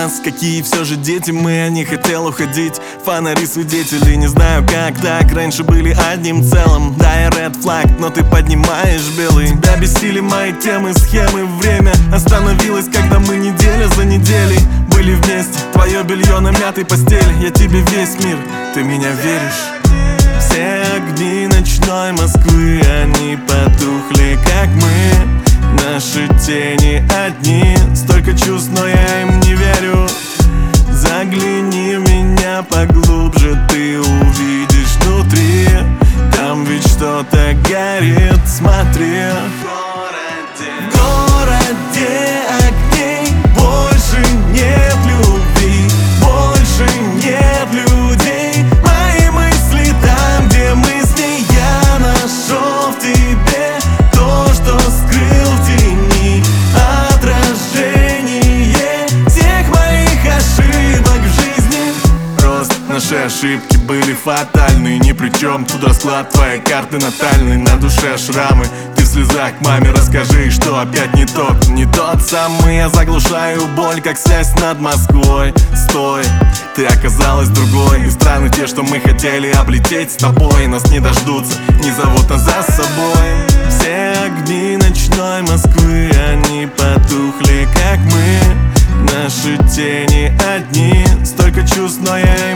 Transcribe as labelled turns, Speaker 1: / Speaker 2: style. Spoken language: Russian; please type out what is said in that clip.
Speaker 1: нас, какие все же дети мы. Я не хотел уходить, фонари свидетели. Не знаю как так, раньше были одним целым. Да, я red flag, но ты поднимаешь белый. Тебя бесили мои темы, схемы. Время остановилось, когда мы неделя за неделей были вместе. Твое белье на мятой постели, я тебе весь мир, ты меня веришь? Все огни ночной Москвы, они потухли, как мы. Наши тени одни, столько чувств, но я им не верю. Загляни в меня поглубже, ты увидишь внутри. Там ведь что-то горит, смотри. В городе огней больше нет любви, больше нет людей. Мои мысли там, где мы с ней, я нашел в тебе то, что скрыл в тени. Отражение всех моих ошибок в жизни. Просто наши ошибки были фатальны, ни при чем тут расклад твоей карты натальной. На душе шрамы, ты в слезах маме расскажи, что опять не тот самый. Я заглушаю боль, как связь над Москвой. Стой, ты оказалась другой. И страны те, что мы хотели облететь с тобой, нас не дождутся, не зовут нас за собой. Все огни ночной Москвы, они потухли, как мы. Наши тени одни, столько чувств, но я